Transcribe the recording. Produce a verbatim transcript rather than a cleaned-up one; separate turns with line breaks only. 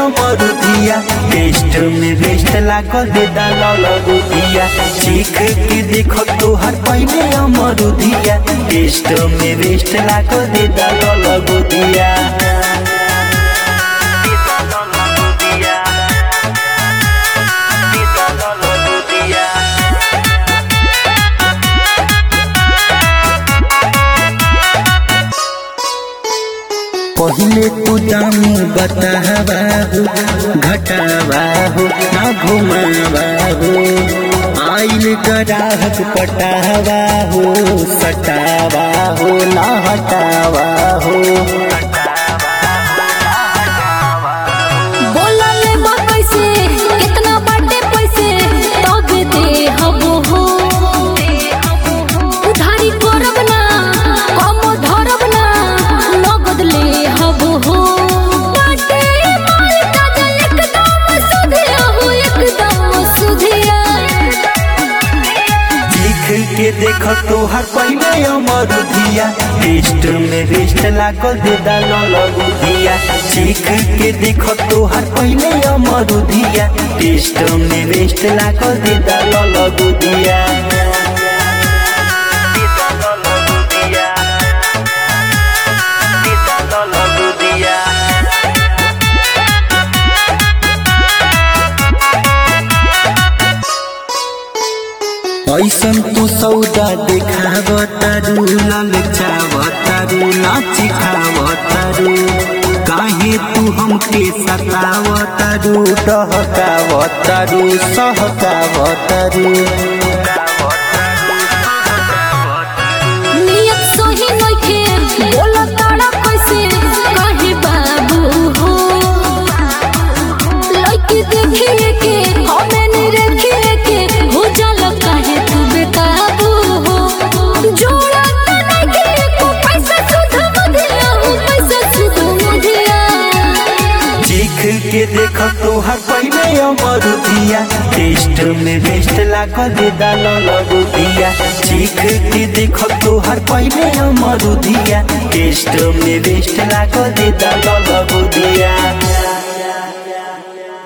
अमरुदिया test में best लागल दे दाल गुदिया चीख के देखो तोहर पहले अमरुदिया टेस्ट में बेस्ट लागल दे दाल गुदिया पहले तू दाम बताबाहू घटाबाहू ना घुमाबाहू आइल ग्राहक पटाबाहू सटाबाहू ना हटाबाहू के देख तोहर पहले अमरुदिया टेस्ट में बेस्ट लागल दे दाल गुदिया चीख के देख तोहर पहले अमरुदिया टेस्ट में बेस्ट लागल दे दाल गुदिया ऐसन तू सौदा देखावतारू ललचावतारू नाचिखावतारू काहे तू हमके सतावतारू डहकावतारू सहकावतारू के देख तोहर पहले अमरुदिया टेस्ट में बेस्ट लागल दे दाल गुदिया चीख के देख तोहर पहले अमरुदिया टेस्ट में बेस्ट लागल दे दाल